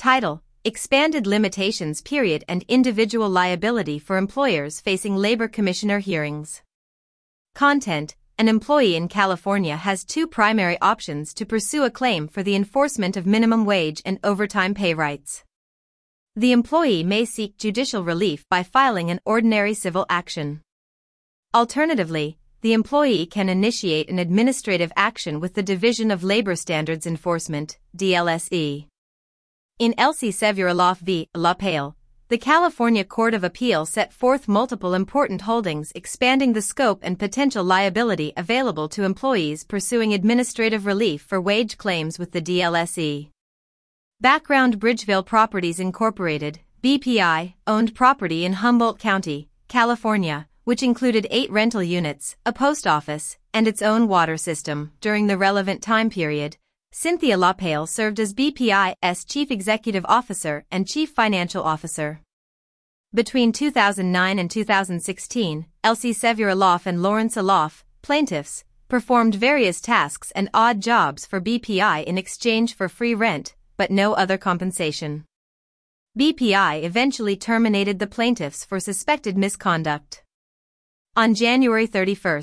Title: Expanded Limitations Period and Individual Liability for Employers Facing Labor Commissioner Hearings. Content: An employee in California has two primary options to pursue a claim for the enforcement of minimum wage and overtime pay rights. The employee may seek judicial relief by filing an ordinary civil action. Alternatively, the employee can initiate an administrative action with the Division of Labor Standards Enforcement, DLSE. In Elcesevuraloff v. LaPail, the California Court of Appeal set forth multiple important holdings expanding the scope and potential liability available to employees pursuing administrative relief for wage claims with the DLSE. Background: Bridgeville Properties Incorporated, BPI, owned property in Humboldt County, California, which included 8 rental units, a post office, and its own water system. During the relevant time period, Cynthia LaPail served as BPI's Chief Executive Officer and Chief Financial Officer. Between 2009 and 2016, Elcesevuraloff and Lawrence Aloff, plaintiffs, performed various tasks and odd jobs for BPI in exchange for free rent, but no other compensation. BPI eventually terminated the plaintiffs for suspected misconduct. On January 31,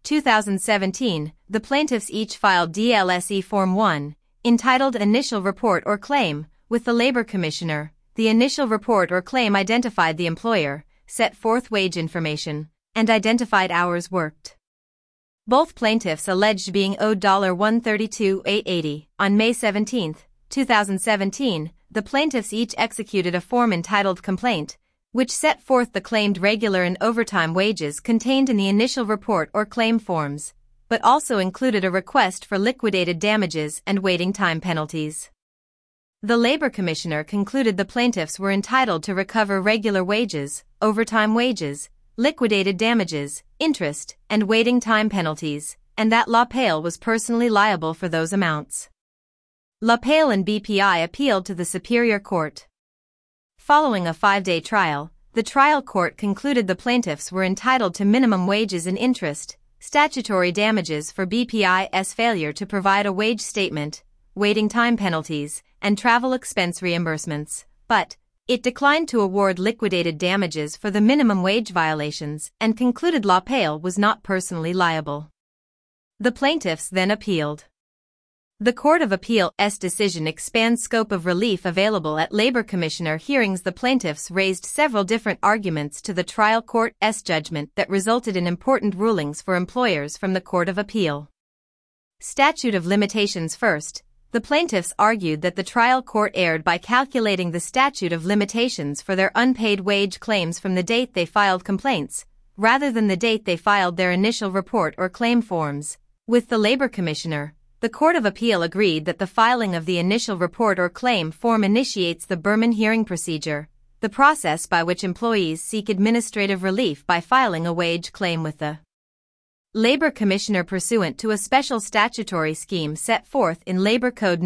2017, the plaintiffs each filed DLSE Form 1, entitled Initial Report or Claim, with the Labor Commissioner. The initial report or claim identified the employer, set forth wage information, and identified hours worked. Both plaintiffs alleged being owed $132,880. On May 17, 2017, the plaintiffs each executed a form entitled Complaint, which set forth the claimed regular and overtime wages contained in the initial report or claim forms, but also included a request for liquidated damages and waiting time penalties. The Labor Commissioner concluded the plaintiffs were entitled to recover regular wages, overtime wages, liquidated damages, interest, and waiting time penalties, and that LaPail was personally liable for those amounts. LaPail and BPI appealed to the Superior Court. Following a 5-day trial, the trial court concluded the plaintiffs were entitled to minimum wages and interest, statutory damages for BPI's failure to provide a wage statement, waiting time penalties, and travel expense reimbursements, but it declined to award liquidated damages for the minimum wage violations and concluded LaPail was not personally liable. The plaintiffs then appealed. The Court of Appeal's decision expands scope of relief available at Labor Commissioner hearings. The plaintiffs raised several different arguments to the trial court's judgment that resulted in important rulings for employers from the Court of Appeal. Statute of limitations. First, the plaintiffs argued that the trial court erred by calculating the statute of limitations for their unpaid wage claims from the date they filed complaints, rather than the date they filed their initial report or claim forms. With the Labor Commissioner, the Court of Appeal agreed that the filing of the initial report or claim form initiates the Berman hearing procedure, the process by which employees seek administrative relief by filing a wage claim with the Labor Commissioner pursuant to a special statutory scheme set forth in Labor Code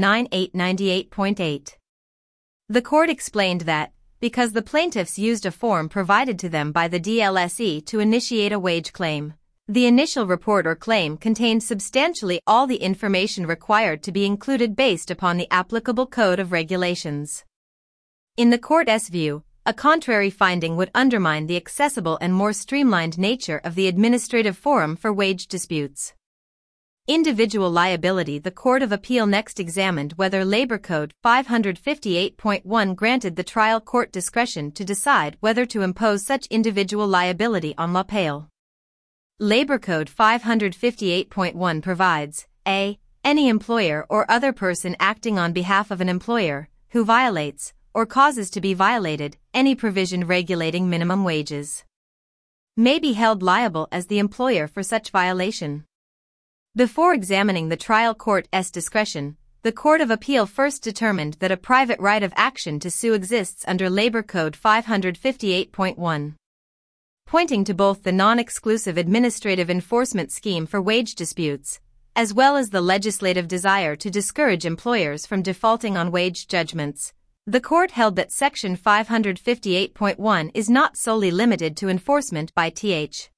9898.8. The court explained that, because the plaintiffs used a form provided to them by the DLSE to initiate a wage claim, the initial report or claim contained substantially all the information required to be included based upon the applicable Code of Regulations. In the court's view, a contrary finding would undermine the accessible and more streamlined nature of the administrative forum for wage disputes. Individual liability. The Court of Appeal next examined whether Labor Code 558.1 granted the trial court discretion to decide whether to impose such individual liability on LaPail. Labor Code 558.1 provides, a. Any employer or other person acting on behalf of an employer, who violates, or causes to be violated, any provision regulating minimum wages, may be held liable as the employer for such violation. Before examining the trial court's discretion, the Court of Appeal first determined that a private right of action to sue exists under Labor Code 558.1. Pointing to both the non-exclusive administrative enforcement scheme for wage disputes, as well as the legislative desire to discourage employers from defaulting on wage judgments, the court held that Section 558.1 is not solely limited to enforcement by th.